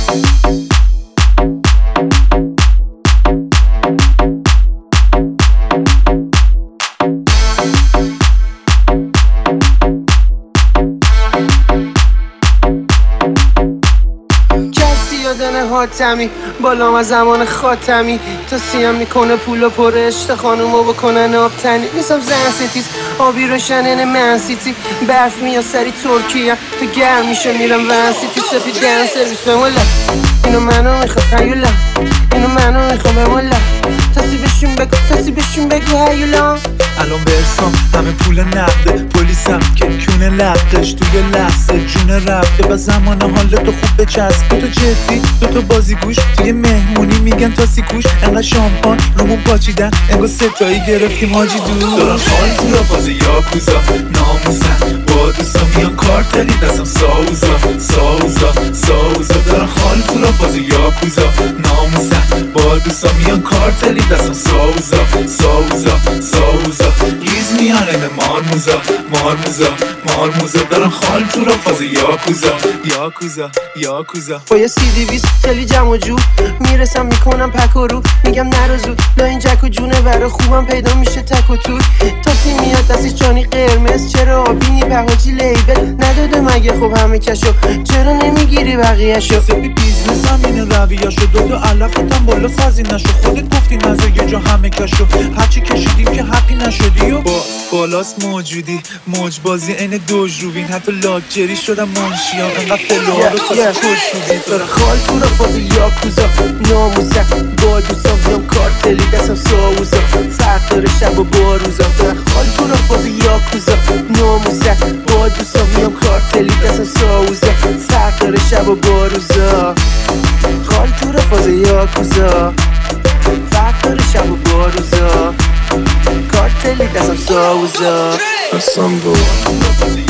حاتمی بالام از زمان خاتمی تا سیم میکنه پول پر عشق خانومو بکنن آبتنی نیستم زن ستیز آبی روشنن من سیتی برف میاد سری ترکیه تا گرم میشه میرم ون سیتی سفید دن سرویس بمولا اینو منو میخوام هیولا اینو منو میخوام بمولا تاسی بشون بگو هیولا الان ورسام همه پول نقده پلیسم که کونه لقش توی لحظه جون رفته و زمان حالتو خوب بچسب دوتا جدی دوتا بازیگوش توی مهمونی میگن تاسی کوش انقدر شامپان رومون پاچیدن انگار ستایی گرفتیم حاجی دور دارن حال تو را فاز یاکوزا ناموسن با دوستا میان کارتلی دستم ساوزا دارن حال تو را فاز یاکوزا ناموسن با دوستا میان کارتلی دستم ساوزا ریز میانه به مارموزا دارن خال تو را فاز یاکوزا با یه CD-20 خیلی جمع و جور میرسم میکنم پک و رو میگم نرو لا این جک و جونه ور خوبم پیدا میشه تک و تور تاسی میاد دستش جانی قرمز چرا آبینی پهاجی لیبل نداده مگه خب همه کشو چرا نمیگیری بقیهشو سبی بیزنس هم اینه رویهشو دو علفتم بالا سازی نشو خودت گفتی نظر یه جا همه کشو هرچی کشیدیم که حقی نشدی و بالاست موجودی موج بازی این دوج روین حتی لاکجری شدم منشیام انقدر فلوها رو تاسی کش شدی داره خال تو را فاز یاکوزا ناموسه با دوستا بیام کارتلی دستم ساوزا فرق داره شب و باروزا داره خال تو را فاز یاکوزا ناموسه با دوستا بیام کارتلی دستم ساوزا فرق داره شب و باروزا خال تو را فاز یاکوزا فرق داره شب و باروزا کارتلی دستم ساوزا اصلا